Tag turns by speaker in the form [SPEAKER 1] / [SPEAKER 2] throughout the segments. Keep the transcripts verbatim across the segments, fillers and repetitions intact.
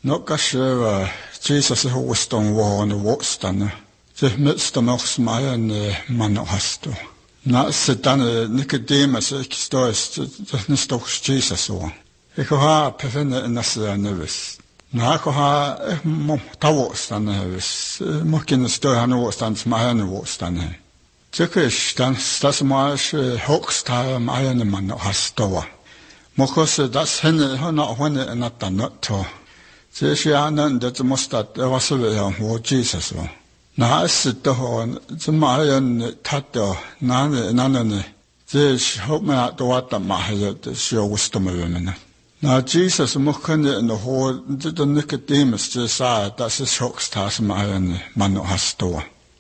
[SPEAKER 1] Nokashe Jesus hoston var och våstan. Det möts de också med en man och hasto. Na sedan Nicodemus står det står Jesus så. Jag har pefenne en nästan nervös. Na jag har mom tavostan nervös. Mocken står han våstan som är en våstan. Tycker jag stas mars högst har med en man och hasto. Mokos das henne hon hon en annat to. Det är ju annan det måste att det var så väl och Jesus var. När sitter hon som en tatta när när det är hopp med att då att man har det så ostomömen. När Jesus mocken en hår det Nicodemus det sa att det är högst här som är en man och har stå.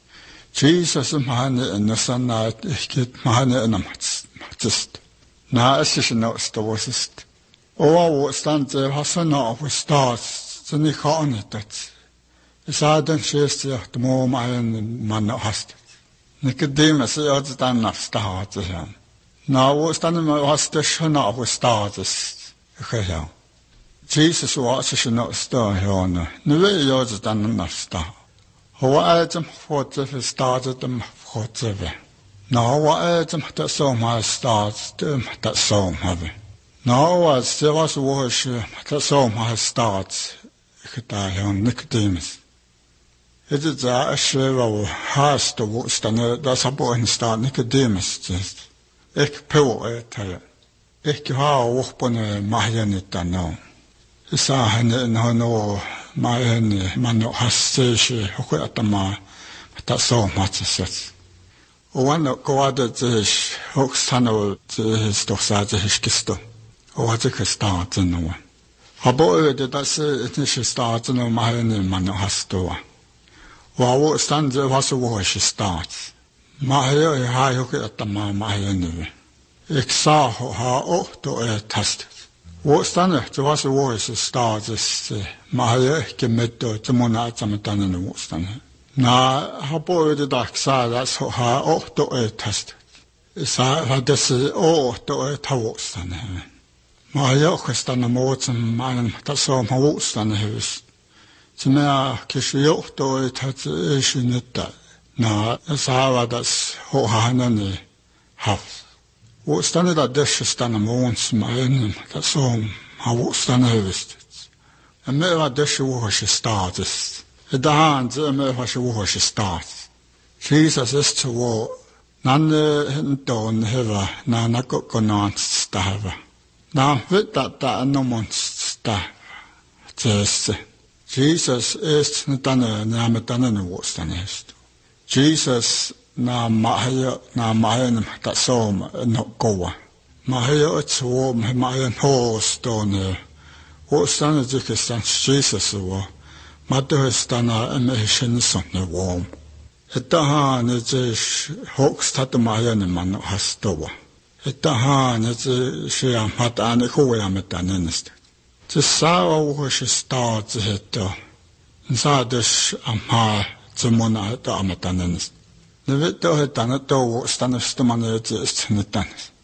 [SPEAKER 1] Jesus som han en sån att det man en just när är sig något ståsist. Och stand har sån av stats så ni kan inte. Det sa den sista att det må man man hast. Nicodemus är att den nästa har det här. När stannar man hast det såna av stats. Ja. Jesus var så såna stå här. Nu är jag att den nästa. Hur är det för det startet dem för det. Nå var det det som har startat det som har. Nå det var så var det som har startat det här Nicodemus. Det är det själva hast och stanna där så på en stad Nicodemus. Jag på det här. Jag har åkt på en magen utan nå. Det sa han när nå magen man har sig och att man det som har sett. Och han går det högst han och det står så att det skistar. Och att det startar nu. Har både det så det inte startar nu man man har stå. Och stand det var så var det start. Man jag har ju att man man nu. Jag sa ha åt och ett test. Och stand det var så var det start man har inte med det månad som den nu stand. Na har både dags så så har åt och ett test. Så har det så åt och ett tåstan. Man jag stannar mot som man tar som har åstan hus. Som är kanske gjort och ett hat är nytta. Na så har det har han haft. Och stannar där det stannar mot som man tar som har åstan hus. Men vad det så har startat. Det har inte med vad så har start. Jesus är så nan don heva na na kokonant stava. Na vet att det är någon stav. Jesus är inte när med den någonstans. Jesus na maja na maja ta som no goa. Maja ett så med maja hostone. Och stannar det just Jesus så. Madde stannar med känseln varm. Det har det högst att man man har stå. Det har det så att han går med den nästa. Det sa och så start det. Så det am som man har med den nästa. Det vet då att han då stannar man det just inte.